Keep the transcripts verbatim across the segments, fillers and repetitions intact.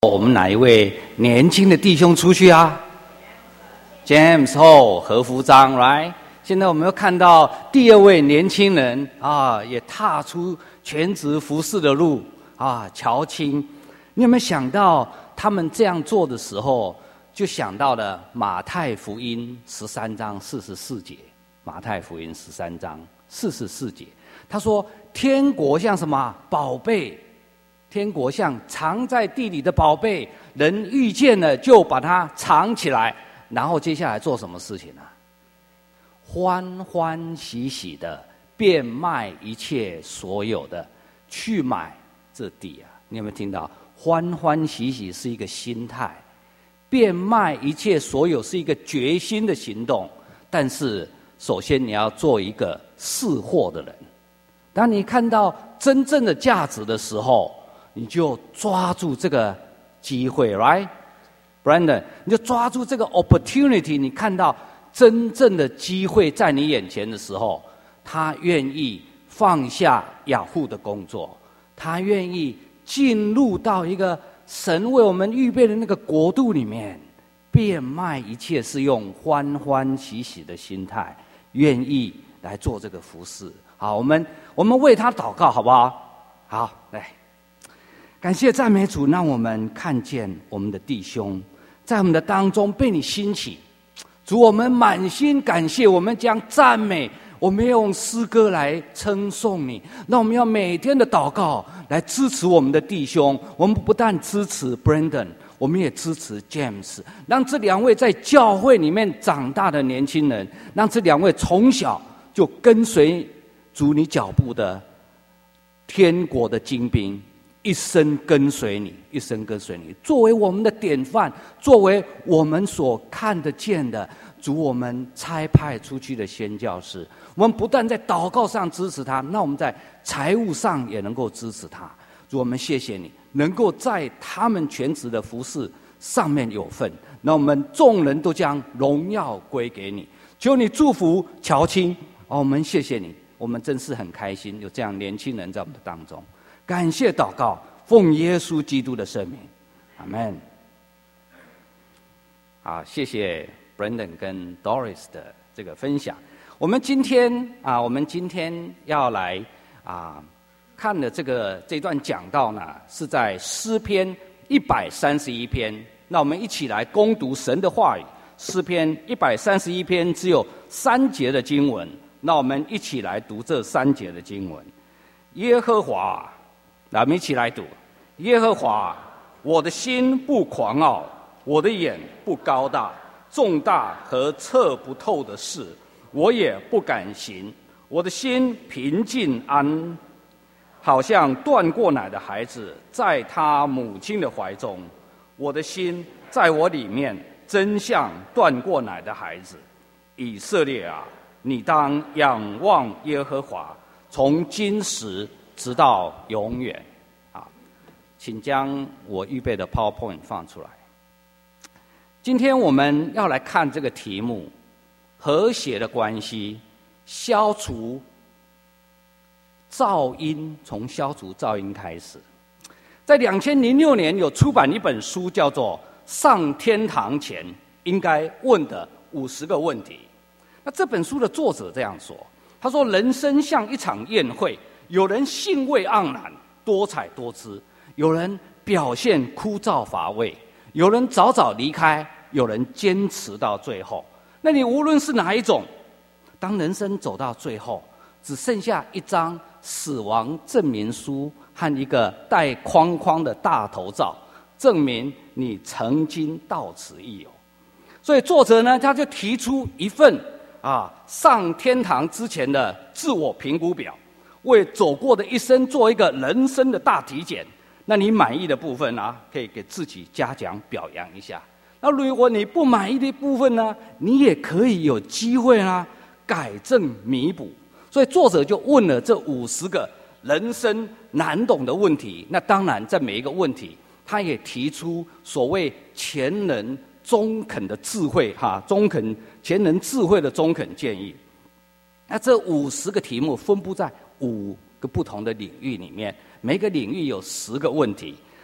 我们哪一位年轻的弟兄出去啊 ？James Ho 何福章 ，right？ 现在我们又看到第二位年轻人啊，也踏出全职服侍的路啊，乔青。你有没有想到他们这样做的时候，就想到了马太福音十三章四十四节？马太福音十三章四十四节，他说：“天国像什么宝贝？”天国像藏在地里的宝贝，人遇见了就把它藏起来，然后接下来做什么事情呢？欢欢喜喜的变卖一切所有的，去买这地啊！你有没有听到？欢欢喜喜是一个心态，变卖一切所有是一个决心的行动。但是，首先你要做一个识货的人。当你看到真正的价值的时候，你就抓住这个机会 ，right， Brandon， 你就抓住这个 opportunity。你看到真正的机会在你眼前的时候，他愿意放下雅虎的工作，他愿意进入到一个神为我们预备的那个国度里面，变卖一切，是用欢欢喜喜的心态，愿意来做这个服事。好，我们我们为他祷告，好不好？好，来。感谢赞美主，让我们看见我们的弟兄在我们的当中被你兴起。主，我们满心感谢，我们将赞美，我们要用诗歌来称颂你。那我们要每天的祷告来支持我们的弟兄。我们不但支持 Brandon， 我们也支持 James， 让这两位在教会里面长大的年轻人，让这两位从小就跟随主你脚步的天国的精兵，一生跟随你，一生跟随你，作为我们的典范，作为我们所看得见的主，我们差派出去的宣教士。我们不但在祷告上支持他，那我们在财务上也能够支持他。主，我们谢谢你，能够在他们全职的服事上面有份。那我们众人都将荣耀归给你。求你祝福乔青。哦，我们谢谢你，我们真是很开心有这样年轻人在我们的当中。感谢祷告，奉耶稣基督的圣名，阿们。好，谢谢 Brandon 跟 Doris 的这个分享。我们今天啊，我们今天要来啊看的这个这段讲道呢，是在诗篇一百三十一篇。那我们一起来攻读神的话语。诗篇一百三十一篇只有三节的经文，那我们一起来读这三节的经文。耶和华。那我们一起来读：耶和华，我的心不狂傲，我的眼不高大，重大和测不透的事，我也不敢行。我的心平静安，好像断过奶的孩子在他母亲的怀中。我的心在我里面，真像断过奶的孩子。以色列啊，你当仰望耶和华，从今时直到永远。啊，请将我预备的 PowerPoint 放出来。今天我们要来看这个题目：和谐的关系，消除噪音，从消除噪音开始。在两千零六年有出版一本书，叫做《上天堂前应该问的五十个问题》。那这本书的作者这样说，他说：人生像一场宴会，有人兴味盎然，多彩多姿；有人表现枯燥乏味；有人早早离开；有人坚持到最后。那你无论是哪一种，当人生走到最后，只剩下一张死亡证明书和一个带框框的大头照，证明你曾经到此一游。所以作者呢，他就提出一份啊上天堂之前的自我评估表，为走过的一生做一个人生的大体检。那你满意的部分呢、啊，可以给自己嘉奖表扬一下。那如果你不满意的部分呢，你也可以有机会啊改正弥补。所以作者就问了这五十个人生难懂的问题。那当然，在每一个问题，他也提出所谓前人中肯的智慧哈，中肯前人智慧的中肯建议。那这五十个题目分布在五个不同的领域里面，每个领域有十个问题。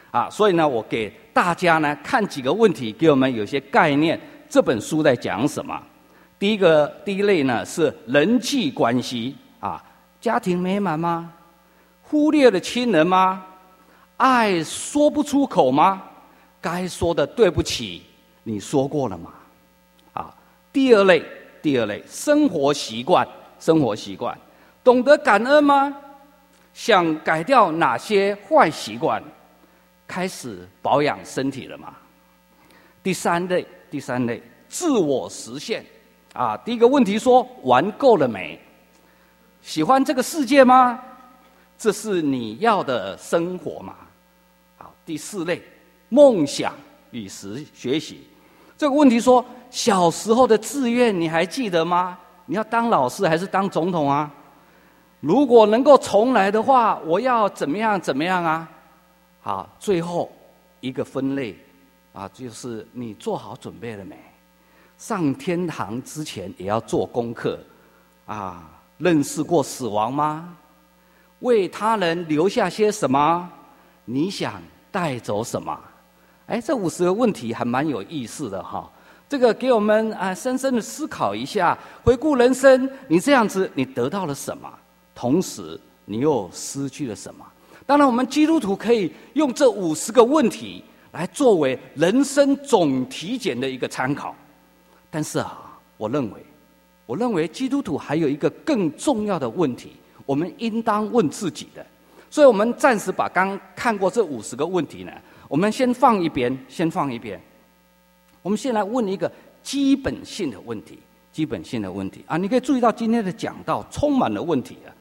啊，所以呢，我给大家呢看几个问题，给我们有些概念。这本书在讲什么？第一个第一类呢是人际关系啊，家庭美满吗？忽略了亲人吗？爱说不出口吗？该说的对不起，你说过了吗？啊，第二类，第二类生活习惯，生活习惯，懂得感恩吗？想改掉哪些坏习惯？开始保养身体了吗？第三类，第三类自我实现啊。第一个问题说玩够了没？喜欢这个世界吗？这是你要的生活吗？好，第四类梦想与实学习。这个问题说小时候的志愿你还记得吗？你要当老师还是当总统啊？如果能够重来的话，我要怎么样怎么样啊？好，最后一个分类啊，就是你做好准备了没？上天堂之前也要做功课啊。认识过死亡吗？为他人留下些什么？你想带走什么？哎，这五十个问题还蛮有意思的哈。这个给我们啊深深的思考一下，回顾人生，你这样子，你得到了什么？同时，你又失去了什么？当然，我们基督徒可以用这五十个问题来作为人生总体检的一个参考。但是啊，我认为，我认为基督徒还有一个更重要的问题，我们应当问自己的。所以我们暂时把刚看过这五十个问题呢，我们先放一边，先放一边。我们先来问一个基本性的问题，基本性的问题啊，你可以注意到今天的讲道充满了问题啊。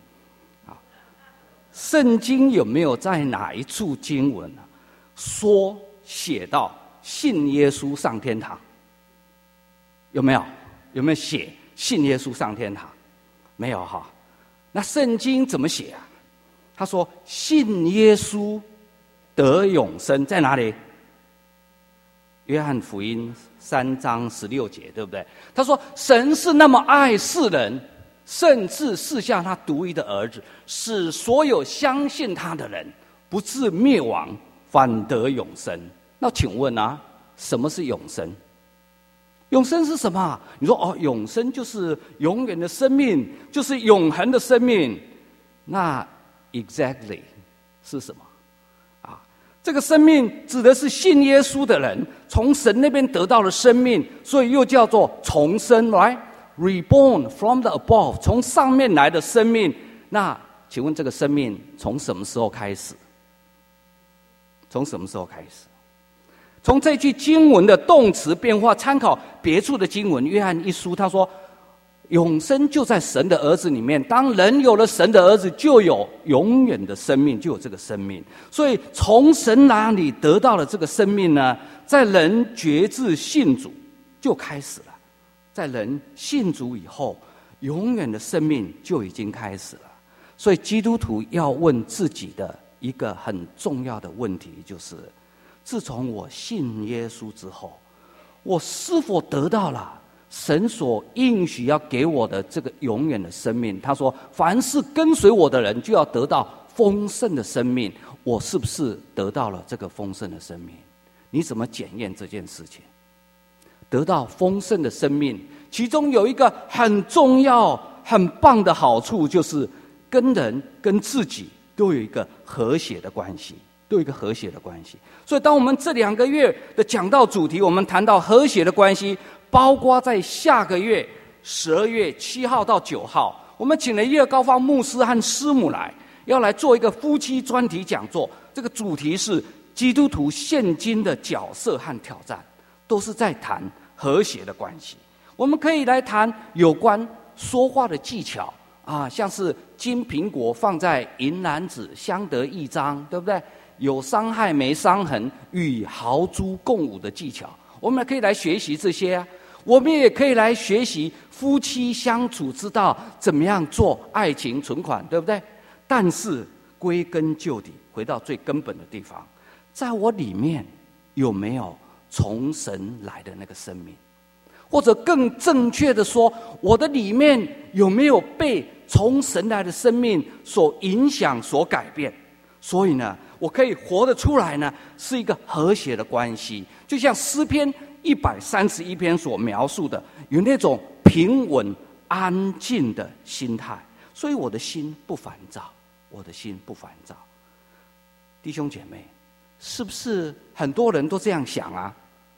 圣经有没有在哪一处经文啊，说写到信耶稣上天堂？有没有？有没有写信耶稣上天堂？没有哈。那圣经怎么写啊？他说信耶稣得永生，在哪里？约翰福音三章十六节，对不对？他说神是那么爱世人，甚至赐下他独一的儿子，使所有相信他的人不至灭亡，反得永生。那请问啊，什么是永生？永生是什么？你说哦，永生就是永远的生命，就是永恒的生命。那 exactly 是什么？啊，这个生命指的是信耶稣的人从神那边得到了生命，所以又叫做重生，来。Reborn from the above， 从上面来的生命。那请问这个生命从什么时候开始？从什么时候开始？从这句经文的动词变化，参考别处的经文，约翰一书他说，永生就在神的儿子里面。当人有了神的儿子，就有永远的生命，就有这个生命。所以从神那里得到了这个生命呢，在人决志信主就开始了。在人信主以后，永远的生命就已经开始了。所以基督徒要问自己的一个很重要的问题，就是自从我信耶稣之后，我是否得到了神所应许要给我的这个永远的生命？他说凡是跟随我的人就要得到丰盛的生命。我是不是得到了这个丰盛的生命？你怎么检验这件事情？得到丰盛的生命，其中有一个很重要很棒的好处，就是跟人跟自己都有一个和谐的关系，都有一个和谐的关系。所以当我们这两个月的讲道主题，我们谈到和谐的关系，包括在下个月十二月七号到九号，我们请了叶高芳牧师和师母来，要来做一个夫妻专题讲座。这个主题是基督徒现今的角色和挑战，都是在谈和谐的关系。我们可以来谈有关说话的技巧啊，像是金苹果放在银篮子，相得益彰，对不对？有伤害没伤痕，与豪猪共舞的技巧，我们可以来学习这些啊。我们也可以来学习夫妻相处之道，怎么样做爱情存款，对不对？但是归根究底，回到最根本的地方，在我里面有没有从神来的那个生命？或者更正确的说，我的里面有没有被从神来的生命所影响、所改变？所以呢， 我可以活得出来呢，是一个和谐的关系。就像诗篇一百三十一篇所描述的，有那种平稳安静的心态，所以我的心不烦躁，我的心不烦躁。弟兄姐妹，是不是很多人都这样想啊？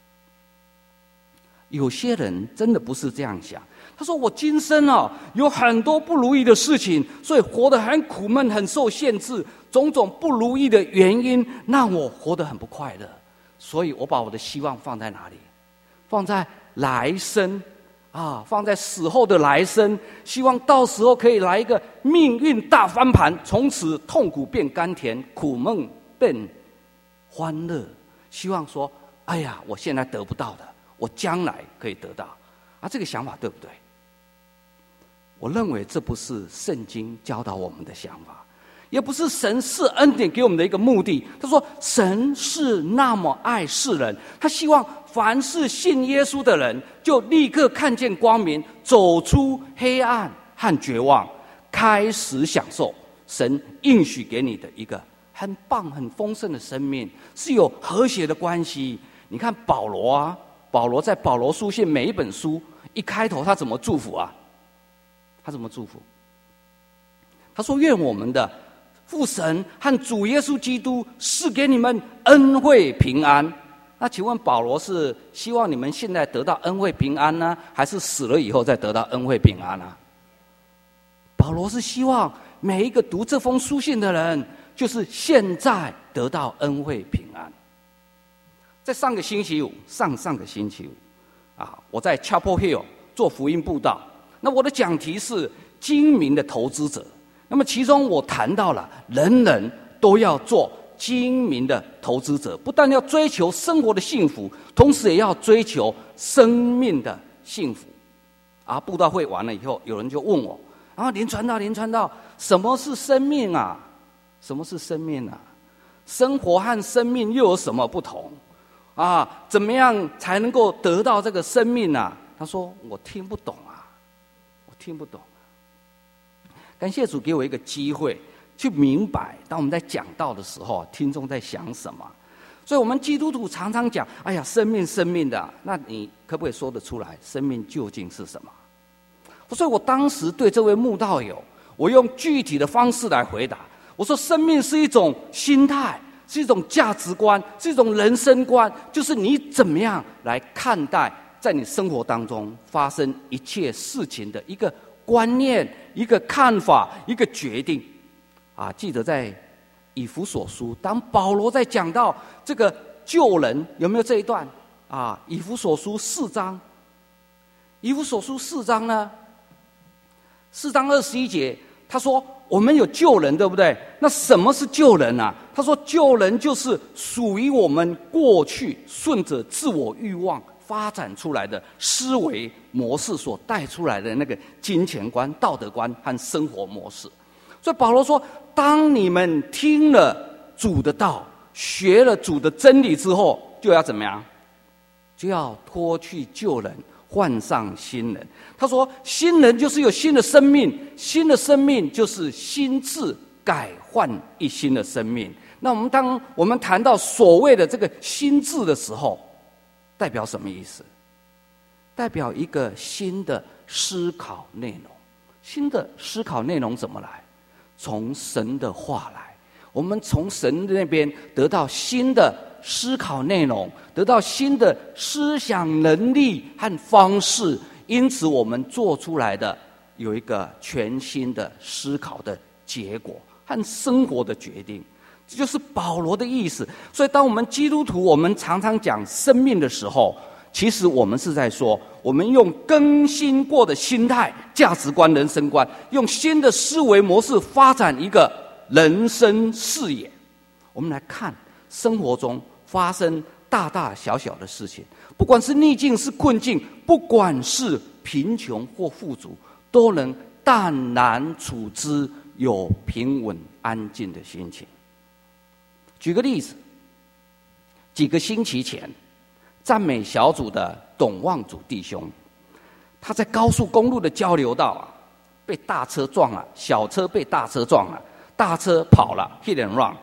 有些人真的不是这样想，他说我今生啊有很多不如意的事情，所以活得很苦闷，很受限制，种种不如意的原因让我活得很不快乐，所以我把我的希望放在哪里？放在来生啊，放在死后的来生，希望到时候可以来一个命运大翻盘，从此痛苦变甘甜，苦闷变欢乐。希望说，哎呀，我现在得不到的，我将来可以得到。啊，这个想法对不对？我认为这不是圣经教导我们的想法，也不是神赐恩典给我们的一个目的。他说，神是那么爱世人，他希望凡是信耶稣的人，就立刻看见光明，走出黑暗和绝望，开始享受神应许给你的一个很棒、很丰盛的生命，是有和谐的关系。你看保罗啊，保罗在保罗书信每一本书一开头，他怎么祝福啊？他怎么祝福？他说：“愿我们的父神和主耶稣基督赐给你们恩惠平安。”那请问保罗是希望你们现在得到恩惠平安呢，还是死了以后再得到恩惠平安呢？保罗是希望每一个读这封书信的人，就是现在得到恩惠平安。在上个星期五，上上个星期五，啊，我在 Chapel Hill 做福音布道。那我的讲题是精明的投资者。那么其中我谈到了，人人都要做精明的投资者，不但要追求生活的幸福，同时也要追求生命的幸福。啊，布道会完了以后，有人就问我：啊，林传道，林传道，什么是生命啊？什么是生命啊？生活和生命又有什么不同？啊，怎么样才能够得到这个生命啊？他说：我听不懂啊，我听不懂。感谢主给我一个机会去明白，当我们在讲道的时候，听众在想什么。所以我们基督徒常常讲：哎呀，生命生命的，那你可不可以说得出来，生命究竟是什么？所以我当时对这位慕道友，我用具体的方式来回答。我说，生命是一种心态，是一种价值观，是一种人生观，就是你怎么样来看待在你生活当中发生一切事情的一个观念、一个看法、一个决定。啊，记得在以弗所书，当保罗在讲到这个救人，有没有这一段啊？以弗所书四章，以弗所书四章呢，四章二十一节，他说我们有救人，对不对？那什么是救人啊？他说救人就是属于我们过去顺着自我欲望发展出来的思维模式所带出来的那个金钱观、道德观和生活模式。所以保罗说，当你们听了主的道，学了主的真理之后，就要怎么样？就要脱去旧人，换上新人。他说，新人就是有新的生命，新的生命就是心智改换一新的生命。那我们当我们谈到所谓的这个心智的时候，代表什么意思？代表一个新的思考内容。新的思考内容怎么来？从神的话来。我们从神那边得到新的思考内容，得到新的思想能力和方式，因此我们做出来的有一个全新的思考的结果和生活的决定。这就是保罗的意思。所以当我们基督徒我们常常讲生命的时候，其实我们是在说，我们用更新过的心态、价值观、人生观，用新的思维模式发展一个人生视野。我们来看生活中发生大大小小的事情，不管是逆境是困境，不管是贫穷或富足，都能淡然处之，有平稳安静的心情。举个例子，几个星期前，赞美小组的董望祖弟兄，他在高速公路的交流道啊，被大车撞了，小车被大车撞了，大车跑了 hit and run，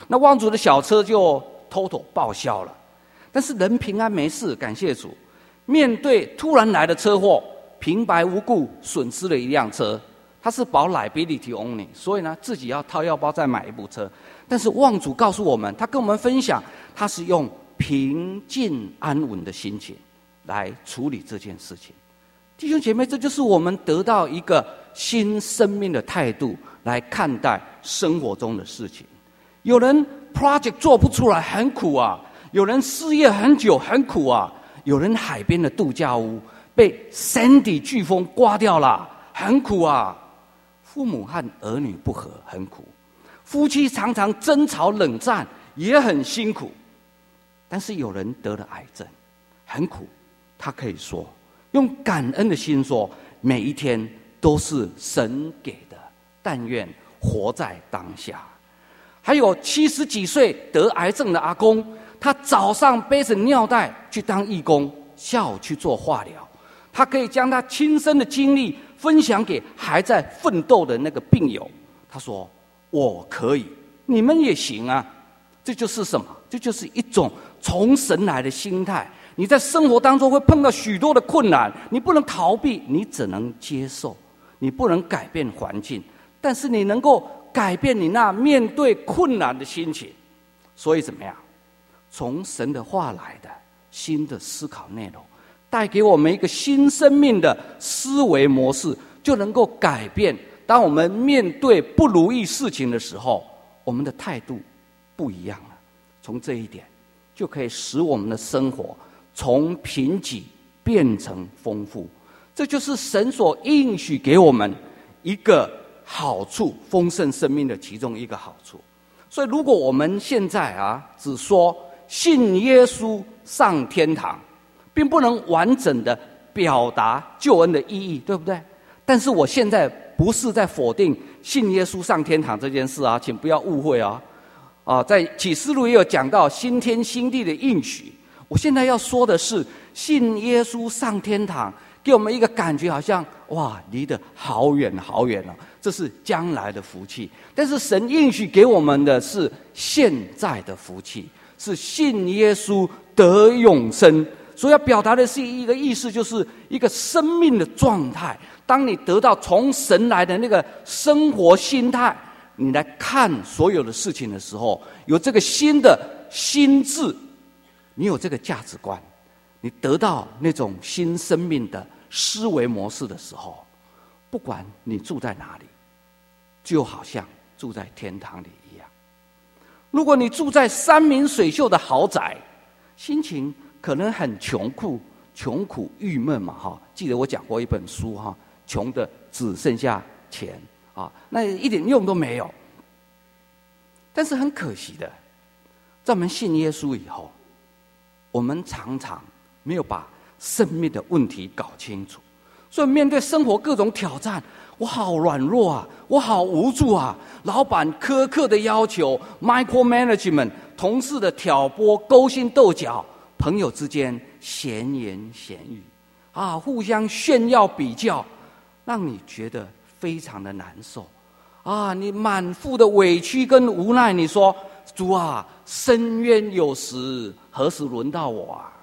那望族的小车就偷偷报销了。但是人平安没事，感谢主。面对突然来的车祸，平白无故损失了一辆车，他是保 liability only， 所以呢自己要掏腰包再买一部车。但是望主告诉我们，他跟我们分享，他是用平静安稳的心情来处理这件事情。弟兄姐妹，这就是我们得到一个新生命的态度来看待生活中的事情。有人 project 做不出来，很苦啊；有人失业很久，很苦啊；有人海边的度假屋被 Sandy 飓风刮掉了，很苦啊；父母和儿女不和，很苦；夫妻常常争吵冷战，也很辛苦。但是有人得了癌症，很苦，他可以说，用感恩的心说，每一天都是神给的，但愿活在当下。还有七十几岁得癌症的阿公，他早上背着尿袋去当义工，下午去做化疗。他可以将他亲身的经历分享给还在奋斗的那个病友。他说：“我可以，你们也行啊。”这就是什么？这就是一种从神来的心态。你在生活当中会碰到许多的困难，你不能逃避，你只能接受。你不能改变环境，但是你能够改变你那面对困难的心情。所以怎么样？从神的话来的新的思考内容，带给我们一个新生命的思维模式，就能够改变。当我们面对不如意事情的时候，我们的态度不一样了。从这一点，就可以使我们的生活从贫瘠变成丰富。这就是神所应许给我们一个好处，丰盛生命的其中一个好处。所以如果我们现在啊只说信耶稣上天堂，并不能完整的表达救恩的意义，对不对？但是我现在不是在否定信耶稣上天堂这件事啊，请不要误会啊。啊，在启示录也有讲到新天新地的应许。我现在要说的是，信耶稣上天堂，给我们一个感觉，好像哇，离得好远好远了，这是将来的福气。但是神应许给我们的是现在的福气，是信耶稣得永生。所以要表达的是一个意思，就是一个生命的状态。当你得到从神来的那个生活心态，你来看所有的事情的时候，有这个新的心智，你有这个价值观，你得到那种新生命的思维模式的时候，不管你住在哪里，就好像住在天堂里一样。如果你住在山明水秀的豪宅，心情可能很穷苦、穷苦郁闷嘛，哈。记得我讲过一本书哈，穷的只剩下钱啊，那一点用都没有。但是很可惜的，在我们信耶稣以后，我们常常没有把生命的问题搞清楚，所以面对生活各种挑战，我好软弱啊，我好无助啊。老板苛刻的要求 ，micro management， 同事的挑拨、勾心斗角，朋友之间闲言闲语，啊，互相炫耀比较，让你觉得非常的难受。啊，你满腹的委屈跟无奈，你说主啊，深渊有时，何时轮到我啊？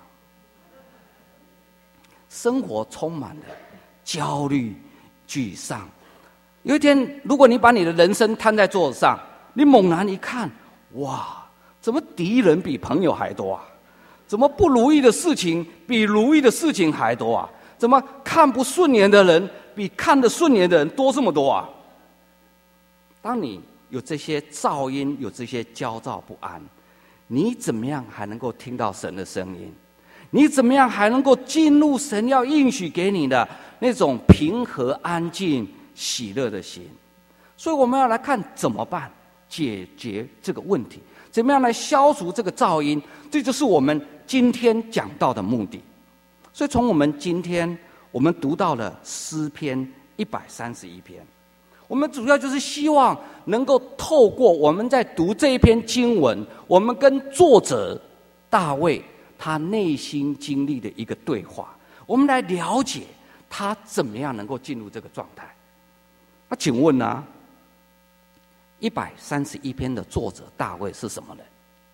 生活充满了焦虑、沮丧。有一天，如果你把你的人生摊在桌子上，你猛然一看，哇，怎么敌人比朋友还多啊？怎么不如意的事情比如意的事情还多啊？怎么看不顺眼的人比看得顺眼的人多这么多啊？当你有这些噪音，有这些焦躁不安，你怎么样还能够听到神的声音？你怎么样还能够进入神要应许给你的那种平和、安静、喜乐的心？所以我们要来看怎么办解决这个问题，怎么样来消除这个噪音？这就是我们今天讲到的目的。所以从我们今天我们读到了诗篇一百三十一篇，我们主要就是希望能够透过我们在读这一篇经文，我们跟作者大卫他内心经历的一个对话，我们来了解他怎么样能够进入这个状态。那请问呢、啊， 一百三十一篇的作者大卫是什么人？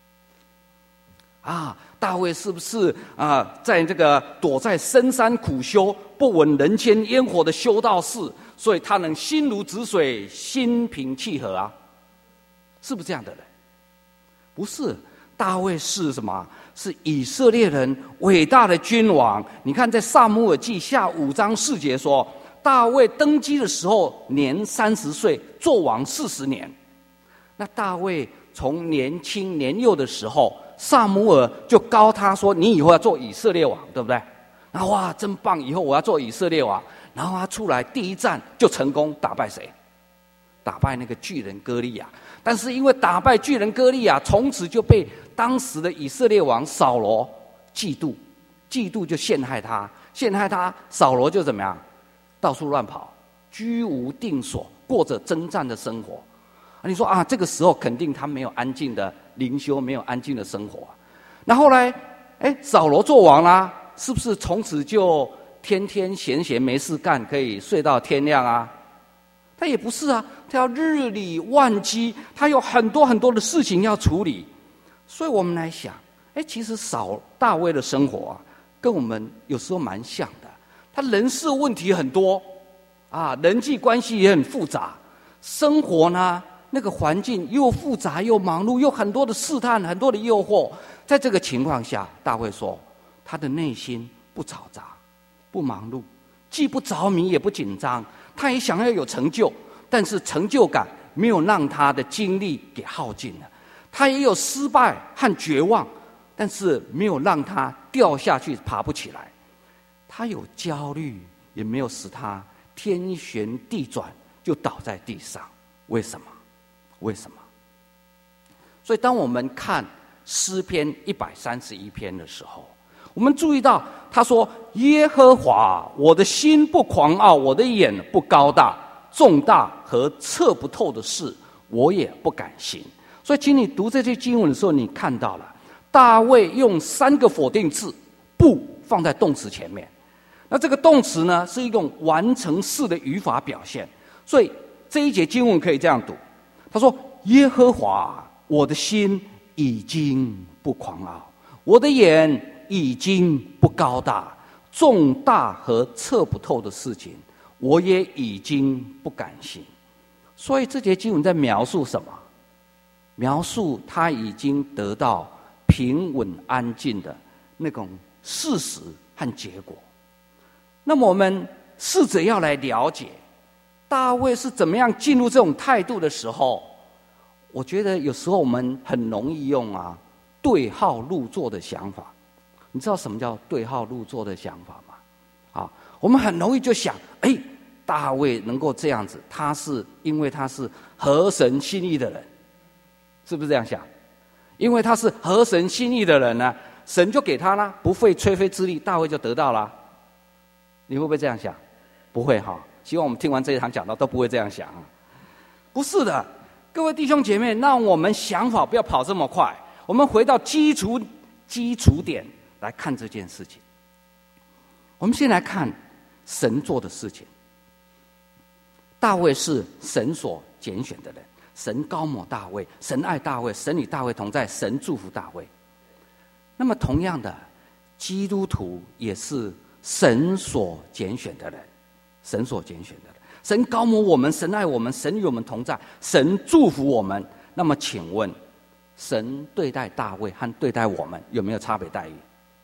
啊，大卫是不是啊，在这个躲在深山苦修、不闻人间烟火的修道士，所以他能心如止水、心平气和啊？是不是这样的人？不是，大卫是什么？是以色列人伟大的君王。你看，在撒母耳记下五章四节说，大卫登基的时候年三十岁，做王四十年。那大卫从年轻年幼的时候，撒母耳就膏他说：“你以后要做以色列王，对不对？”然后哇，真棒！以后我要做以色列王。然后他出来第一战就成功打败谁？打败那个巨人歌利亚。但是因为打败巨人歌利亚，从此就被当时的以色列王扫罗嫉妒，嫉妒就陷害他，陷害他，扫罗就怎么样？到处乱跑，居无定所，过着征战的生活。你说啊，这个时候肯定他没有安静的灵修，没有安静的生活。那后来，哎，扫罗做王啦，是不是从此就天天闲闲没事干，可以睡到天亮啊？他也不是啊，他要日理万机，他有很多很多的事情要处理。所以我们来想，哎，其实扫大卫的生活啊，跟我们有时候蛮像的。他人事问题很多啊，人际关系也很复杂，生活呢，那个环境又复杂又忙碌，又很多的试探，很多的诱惑。在这个情况下，大卫说，他的内心不嘈杂，不忙碌，既不着迷也不紧张。他也想要有成就，但是成就感没有让他的精力给耗尽了。他也有失败和绝望，但是没有让他掉下去爬不起来。他有焦虑，也没有使他天旋地转就倒在地上。为什么？为什么？所以当我们看诗篇一百三十一篇的时候，我们注意到他说，耶和华，我的心不狂傲，我的眼不高大，重大和测不透的事我也不敢行。所以请你读这些经文的时候，你看到了大卫用三个否定字不放在动词前面。那这个动词呢，是一种完成式的语法表现。所以这一节经文可以这样读，他说，耶和华，我的心已经不狂傲，我的眼已经不高大，重大和测不透的事情我也已经不敢行。所以这节经文在描述什么？描述他已经得到平稳安静的那种事实和结果。那么我们试着要来了解大卫是怎么样进入这种态度的时候，我觉得有时候我们很容易用啊对号入座的想法。你知道什么叫对号入座的想法吗？啊，我们很容易就想，哎，大卫能够这样子，他是因为他是合神心意的人，是不是这样想？因为他是合神心意的人呢，神就给他啦，不费吹灰之力，大卫就得到了。你会不会这样想？不会哈。希望我们听完这一堂讲道都不会这样想啊。不是的，各位弟兄姐妹，让我们想法不要跑这么快，我们回到基础基础点来看这件事情。我们先来看神做的事情。大卫是神所拣选的人，神高抹大卫，神爱大卫，神与大卫同在，神祝福大卫。那么同样的，基督徒也是神所拣选的人，神所拣选的人，神高抹我们，神爱我们，神与我们同在，神祝福我们。那么请问，神对待大卫和对待我们有没有差别待遇？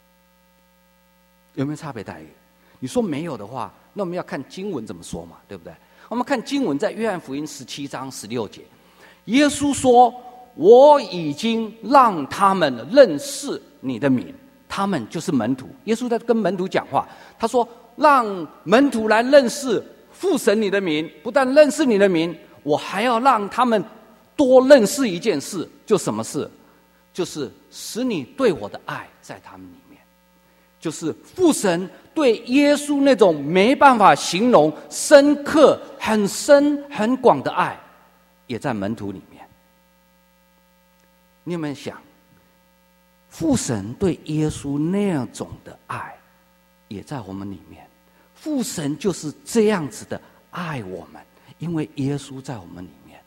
有没有差别待遇？你说没有的话，那我们要看经文怎么说嘛，对不对？我们看经文在约翰福音十七章十六节，耶稣说，我已经让他们认识你的名。他们就是门徒，耶稣在跟门徒讲话，他说，让门徒来认识父神你的名，不但认识你的名，我还要让他们多认识一件事。就什么事？就是使你对我的爱在他们里面，就是父神对耶稣那种没办法形容深刻很深很广的爱也在门徒里面。你有没有想，父神对耶稣那样种的爱也在我们里面，父神就是这样子的爱我们，因为耶稣在我们里面。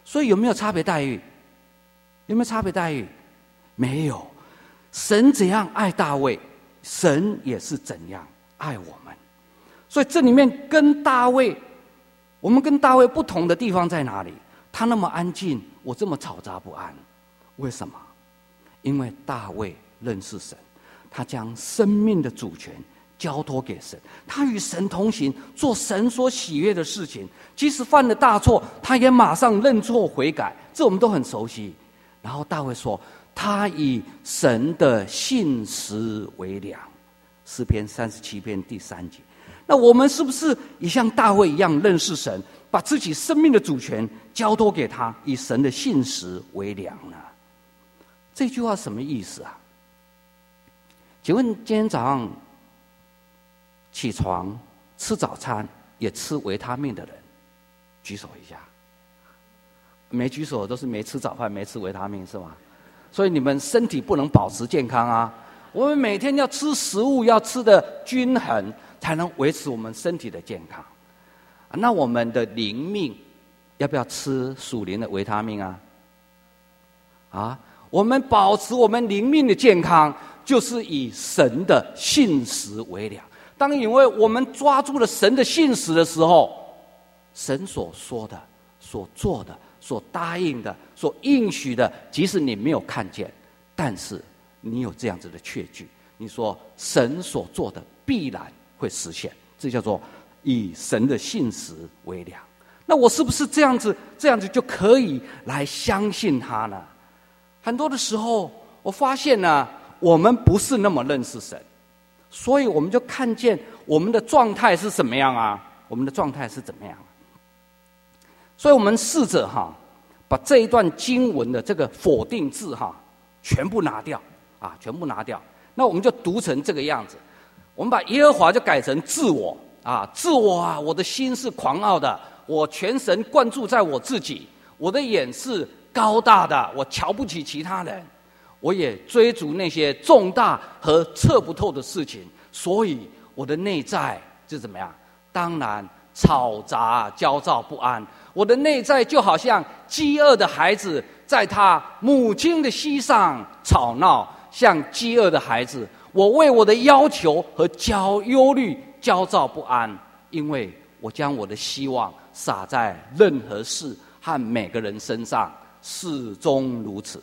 所以有没有差别待遇？有没有差别待遇？没有。神怎样爱大卫，神也是怎样爱我们。所以这里面跟大卫，我们跟大卫不同的地方在哪里？他那么安静，我这么嘈杂不安，为什么？因为大卫认识神，他将生命的主权交托给神，他与神同行，做神所喜悦的事情。即使犯了大错，他也马上认错悔改，这我们都很熟悉。然后大卫说，他以神的信实为粮，诗篇三十七篇第三节。那我们是不是也像大卫一样认识神，把自己生命的主权交托给他，以神的信实为粮呢？这句话什么意思啊？请问今天早上起床吃早餐也吃维他命的人，举手一下。没举手都是没吃早饭没吃维他命是吗？所以你们身体不能保持健康啊！我们每天要吃食物要吃的均衡，才能维持我们身体的健康。那我们的灵命要不要吃属灵的维他命啊？啊，我们保持我们灵命的健康，就是以神的信实为粮。当因为我们抓住了神的信实的时候，神所说的、所做的、所答应的、所应许的，即使你没有看见，但是你有这样子的确据，你说神所做的必然会实现，这叫做以神的信实为粮。那我是不是这样子这样子就可以来相信他呢？很多的时候我发现呢，我们不是那么认识神，所以我们就看见我们的状态是什么样啊？我们的状态是怎么样？所以我们试着哈，把这一段经文的这个否定字哈，全部拿掉啊，全部拿掉。那我们就读成这个样子，我们把耶和华就改成自我啊，自我啊，我的心是狂傲的，我全神贯注在我自己，我的眼是高大的，我瞧不起其他人，我也追逐那些重大和测不透的事情，所以我的内在是怎么样？当然吵杂焦躁不安，我的内在就好像饥饿的孩子在他母亲的膝上吵闹，像饥饿的孩子，我为我的要求和焦忧虑焦躁不安，因为我将我的希望撒在任何事和每个人身上，始终如此。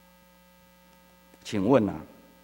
请问啊，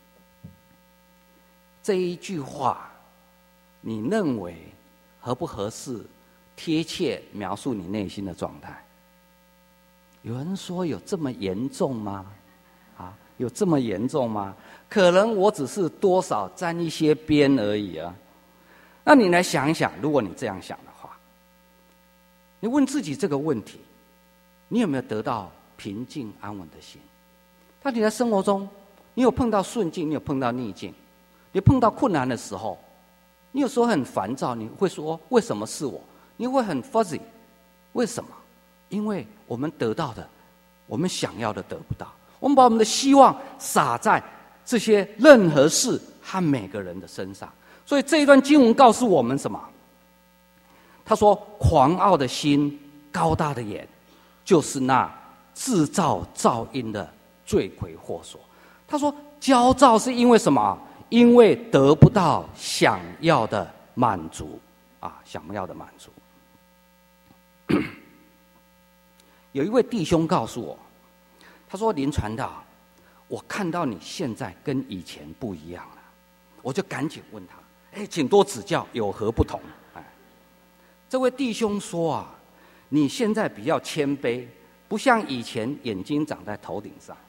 这一句话你认为合不合适，贴切描述你内心的状态？有人说有这么严重吗？啊，有这么严重吗？可能我只是多少沾一些边而已啊。那你来想一想，如果你这样想的话，你问自己这个问题，你有没有得到平静安稳的心？当你在生活中，你有碰到顺境，你有碰到逆境，你碰到困难的时候，你有时候很烦躁，你会说为什么是我？你会很 fuzzy， 为什么？因为我们得到的，我们想要的得不到，我们把我们的希望撒在这些任何事和每个人的身上。所以这一段经文告诉我们什么？他说狂傲的心，高大的眼，就是那制造噪音的罪魁祸首。他说焦躁是因为什么？因为得不到想要的满足啊，想要的满足。有一位弟兄告诉我，他说林传道，我看到你现在跟以前不一样了。我就赶紧问他，哎，请多指教，有何不同？哎，这位弟兄说啊，你现在比较谦卑，不像以前眼睛长在头顶上。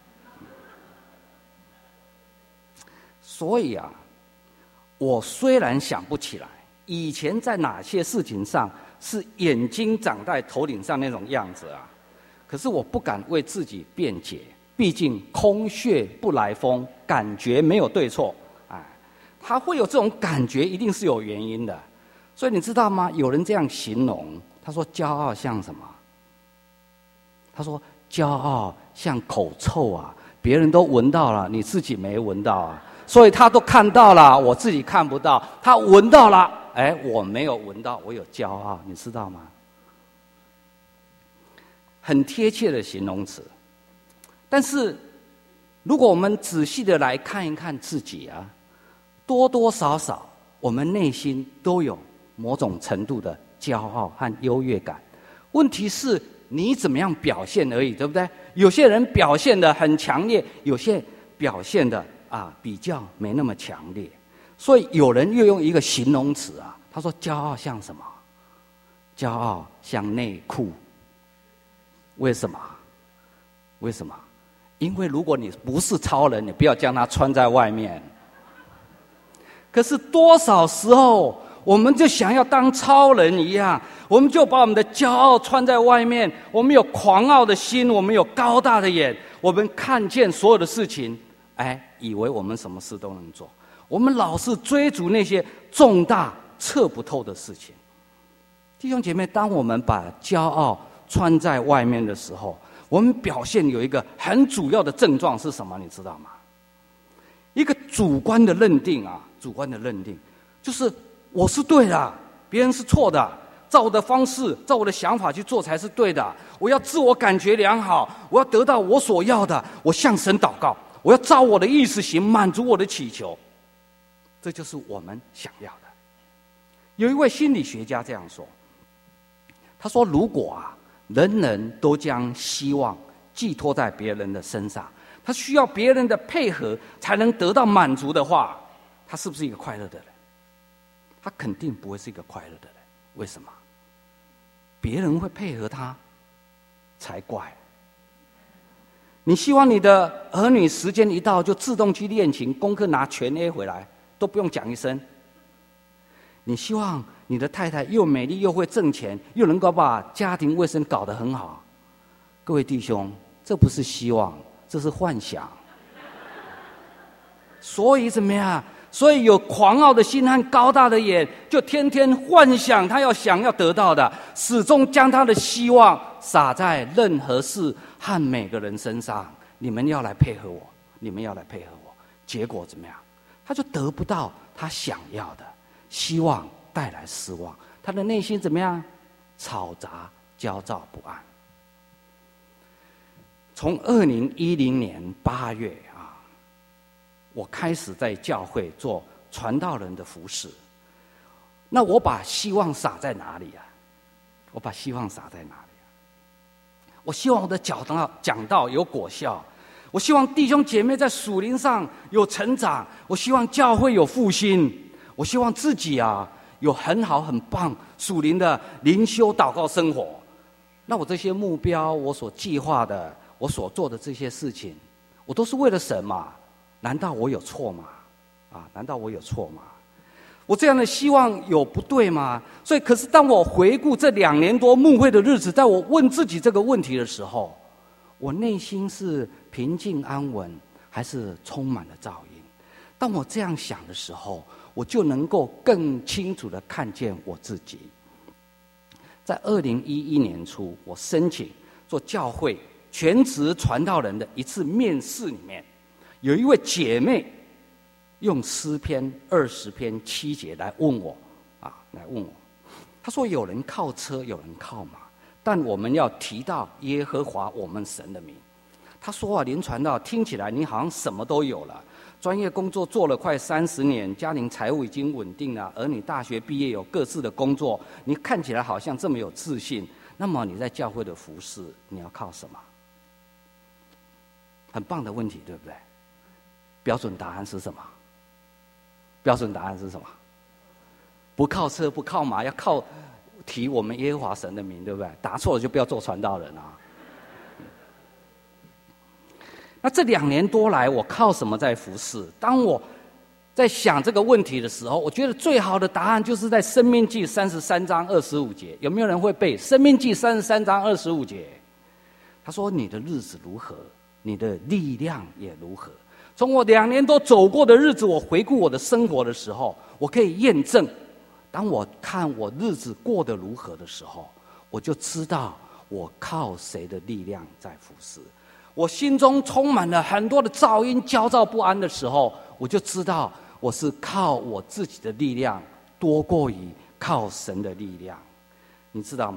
所以啊，我虽然想不起来以前在哪些事情上是眼睛长在头顶上那种样子啊，可是我不敢为自己辩解，毕竟空穴不来风，感觉没有对错。哎，他会有这种感觉，一定是有原因的。所以你知道吗？有人这样形容，他说骄傲像什么？他说骄傲像口臭啊，别人都闻到了，你自己没闻到啊。所以他都看到了，我自己看不到；他闻到了，哎，我没有闻到，我有骄傲，你知道吗？ 很贴切的形容词。但是，如果我们仔细的来看一看自己啊，多多少少我们内心都有某种程度的骄傲和优越感。问题是你怎么样表现而已，对不对？有些人表现得很强烈，有些表现的啊比较没那么强烈。所以有人又用一个形容词啊，他说骄傲像什么？骄傲像内裤。为什么？为什么？因为如果你不是超人，你不要将它穿在外面。可是多少时候我们就想要当超人一样，我们就把我们的骄傲穿在外面，我们有狂傲的心，我们有高大的眼，我们看见所有的事情，哎，以为我们什么事都能做。我们老是追逐那些重大测不透的事情。弟兄姐妹，当我们把骄傲穿在外面的时候，我们表现有一个很主要的症状是什么？你知道吗？一个主观的认定啊，主观的认定就是我是对的，别人是错的，照我的方式，照我的想法去做才是对的。我要自我感觉良好，我要得到我所要的，我向神祷告，我要照我的意思行，满足我的祈求。这就是我们想要的。有一位心理学家这样说，他说：“如果啊，人人都将希望寄托在别人的身上，他需要别人的配合才能得到满足的话，他是不是一个快乐的人？他肯定不会是一个快乐的人。为什么？别人会配合他才怪。你希望你的儿女时间一到就自动去练琴，功课拿全 A 回来，都不用讲一声。你希望你的太太又美丽又会挣钱，又能够把家庭卫生搞得很好。各位弟兄，这不是希望，这是幻想。所以怎么样？所以有狂傲的心和高大的眼，就天天幻想他要想要得到的，始终将他的希望撒在任何事和每个人身上。你们要来配合我，你们要来配合我，结果怎么样？他就得不到他想要的，希望带来失望，他的内心怎么样？嘈杂、焦躁不安。从二零一零年八月啊，我开始在教会做传道人的服事。那我把希望撒在哪里啊？我把希望撒在哪里啊？我希望我的讲道讲道有果效，我希望弟兄姐妹在属灵上有成长，我希望教会有复兴，我希望自己啊有很好很棒属灵的灵修祷告生活。那我这些目标，我所计划的，我所做的这些事情，我都是为了神嘛？难道我有错吗？啊，难道我有错吗？我这样的希望有不对吗？所以，可是当我回顾这两年多牧会的日子，在我问自己这个问题的时候，我内心是平静安稳，还是充满了噪音？当我这样想的时候，我就能够更清楚地看见我自己。在二零一一年初，我申请做教会全职传道人的一次面试里面，有一位姐妹用诗篇二十篇七节来问我，啊，来问我，她说：“有人靠车，有人靠马，但我们要提到耶和华我们神的名。”她说啊，林传道听起来你好像什么都有了，专业工作做了快三十年，家庭财务已经稳定了，儿女大学毕业有各自的工作，你看起来好像这么有自信。那么你在教会的服事，你要靠什么？很棒的问题，对不对？标准答案是什么？标准答案是什么？不靠车，不靠马，要靠提我们耶和华神的名，对不对？答错了就不要做传道人啊。那这两年多来，我靠什么在服事？当我在想这个问题的时候，我觉得最好的答案就是在申命记三十三章二十五节。有没有人会背申命记三十三章二十五节？他说：“你的日子如何，你的力量也如何。”从我两年多走过的日子，我回顾我的生活的时候，我可以验证，当我看我日子过得如何的时候，我就知道我靠谁的力量在服事。我心中充满了很多的噪音、焦躁不安的时候，我就知道我是靠我自己的力量多过于靠神的力量。你知道吗？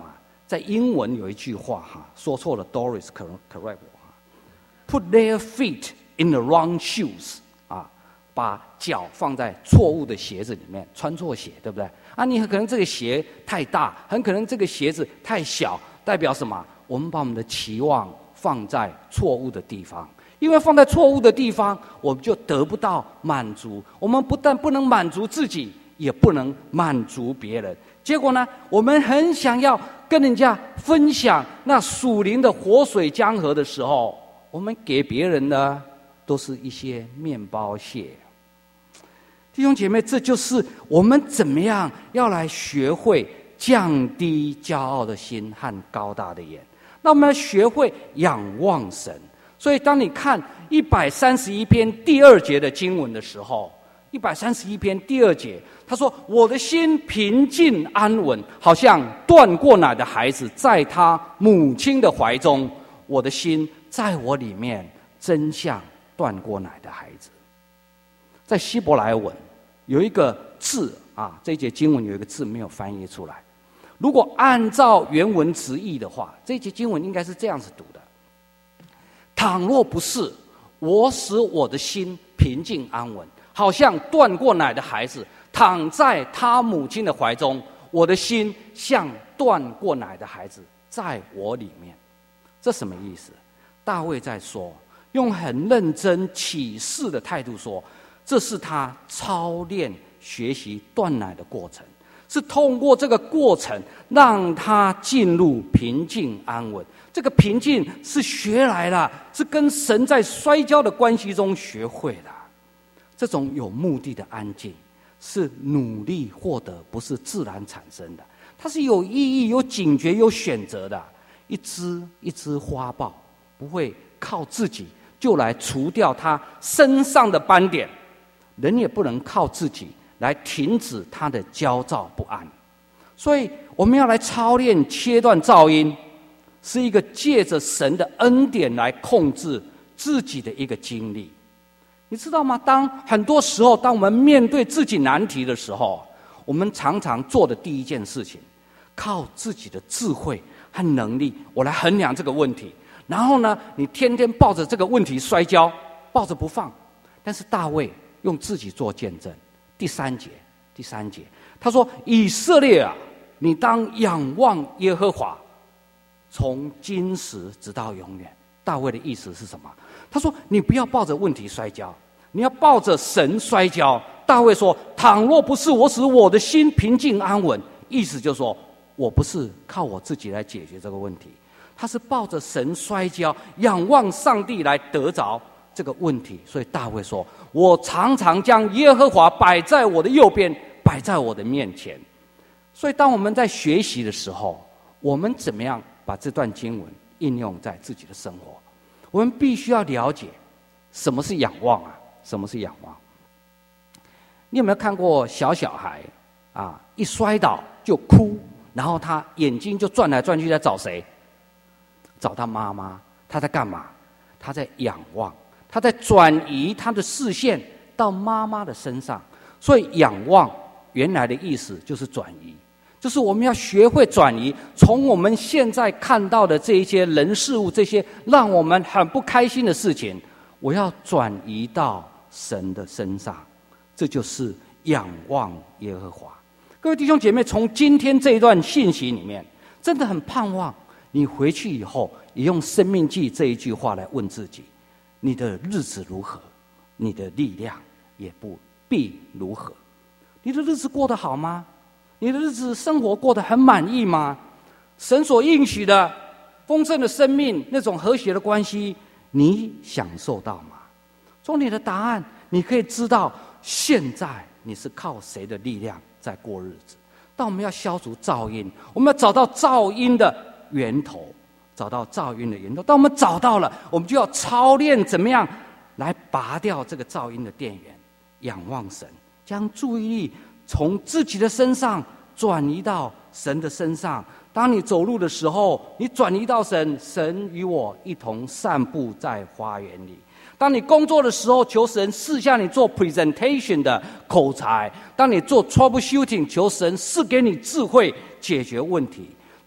在英文有一句话哈，说错了 ，Doris correct 我哈 ，Put their feet in the wrong shoes 啊，把脚放在错误的鞋子里面，穿错鞋，对不对？啊，你很可能这个鞋太大，很可能这个鞋子太小，代表什么？我们把我们的期望放在错误的地方，因为放在错误的地方，我们就得不到满足。我们不但不能满足自己，也不能满足别人。结果呢，我们很想要跟人家分享那属灵的活水江河的时候，我们给别人的都是一些面包屑。弟兄姐妹，这就是我们怎么样要来学会降低骄傲的心和高大的眼。那我们要学会仰望神。所以当你看一百三十一篇第二节的经文的时候，一百三十一篇第二节，他说：“我的心平静安稳，好像断过奶的孩子在他母亲的怀中。我的心在我里面，真像断过奶的孩子。”在希伯来文有一个字啊，这一节经文有一个字没有翻译出来。如果按照原文直译的话，这一节经文应该是这样子读的：倘若不是我使我的心平静安稳，好像断过奶的孩子躺在他母亲的怀中，我的心像断过奶的孩子在我里面。这什么意思？大卫在说，用很认真启示的态度说，这是他操练学习断奶的过程，是通过这个过程让他进入平静安稳。这个平静是学来的，是跟神在摔跤的关系中学会的。这种有目的的安静是努力获得，不是自然产生的，它是有意义、有警觉、有选择的。一枝一枝花苞不会靠自己就来除掉它身上的斑点，人也不能靠自己来停止他的焦躁不安。所以我们要来操练切断噪音，是一个借着神的恩典来控制自己的一个经历。你知道吗？当很多时候当我们面对自己难题的时候，我们常常做的第一件事情，靠自己的智慧和能力，我来衡量这个问题。然后呢，你天天抱着这个问题摔跤，抱着不放。但是大卫用自己做见证。第三节，第三节，他说：“以色列啊，你当仰望耶和华，从今时直到永远。”大卫的意思是什么？他说：“你不要抱着问题摔跤，你要抱着神摔跤。”大卫说：“倘若不是我使我的心平静安稳。”意思就是说，我不是靠我自己来解决这个问题，他是抱着神摔跤，仰望上帝来得着这个问题。所以大卫说：“我常常将耶和华摆在我的右边，摆在我的面前。”所以当我们在学习的时候，我们怎么样把这段经文应用在自己的生活？我们必须要了解什么是仰望啊？什么是仰望？你有没有看过小小孩啊，一摔倒就哭，然后他眼睛就转来转去在找谁？找他妈妈。他在干嘛？他在仰望，他在转移他的视线到妈妈的身上。所以仰望原来的意思就是转移，就是我们要学会转移，从我们现在看到的这一些人事物，这些让我们很不开心的事情，我要转移到神的身上。这就是仰望耶和华。各位弟兄姐妹，从今天这一段信息里面，真的很盼望你回去以后也用生命记这一句话来问自己：你的日子如何？你的力量也不必如何。你的日子过得好吗？你的日子生活过得很满意吗？神所应许的丰盛的生命，那种和谐的关系，你享受到吗？从你的答案，你可以知道现在你是靠谁的力量在过日子。但我们要消除噪音，我们要找到噪音的源头，找到噪音的源头。当我们找到了，我们就要操练怎么样来拔掉这个噪音的电源，仰望神，将注意力从自己的身上转移到神的身上。当你走路的时候，你转移到神，神与我一同散步在花园里。当你工作的时候，求神赐下你做 presentation 的口才；当你做 troubleshooting， 求神赐给你智慧解决问题。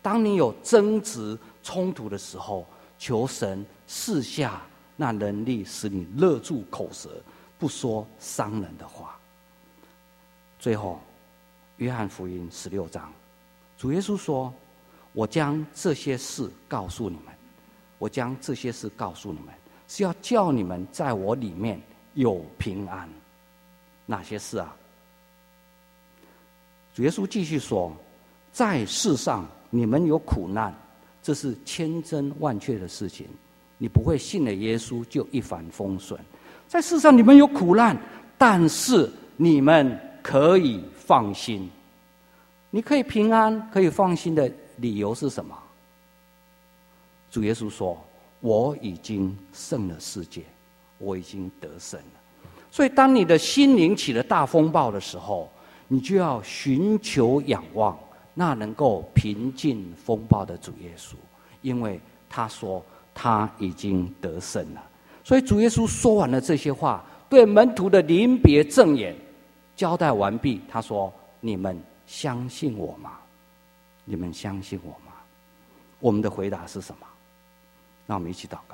当你有争执冲突的时候，求神赐下那能力，使你勒住口舌，不说伤人的话。最后，约翰福音十六章，主耶稣说：“我将这些事告诉你们，我将这些事告诉你们，是要叫你们在我里面有平安。”哪些事啊？主耶稣继续说：“在世上你们有苦难，这是千真万确的事情。你不会信了耶稣就一帆风顺。在世上你们有苦难，但是你们可以放心。你可以平安，可以放心的理由是什么？主耶稣说：我已经胜了世界，我已经得胜了。所以当你的心灵起了大风暴的时候，你就要寻求仰望那能够平静风暴的主耶稣，因为他说他已经得胜了。所以主耶稣说完了这些话，对门徒的临别赠言交代完毕，他说：你们相信我吗？你们相信我吗？我们的回答是什么？那我们一起祷告。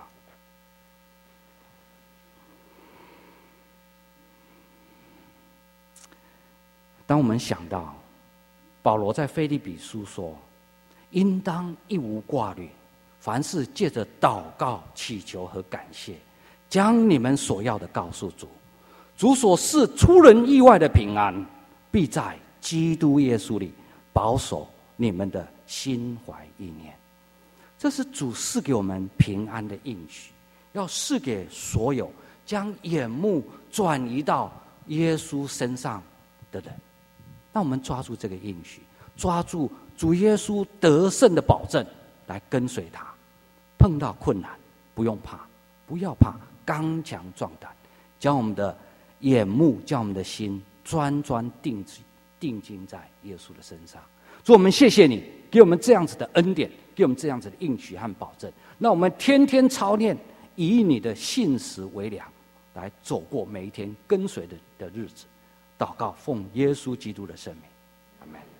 当我们想到保罗在腓立比书说，应当一无挂虑，凡事借着祷告祈求和感谢，将你们所要的告诉主，主所赐出人意外的平安，必在基督耶稣里保守你们的心怀意念。这是主赐给我们平安的应许，要赐给所有将眼目转移到耶稣身上的人。那我们抓住这个应许，抓住主耶稣得胜的保证，来跟随他。碰到困难不用怕，不要怕，刚强壮胆，将我们的眼目，将我们的心专专定定睛在耶稣的身上。主，我们谢谢你给我们这样子的恩典，给我们这样子的应许和保证。那我们天天操练，以你的信实为粮，来走过每一天跟随的的日子。祷告，奉耶稣基督的圣名，阿们。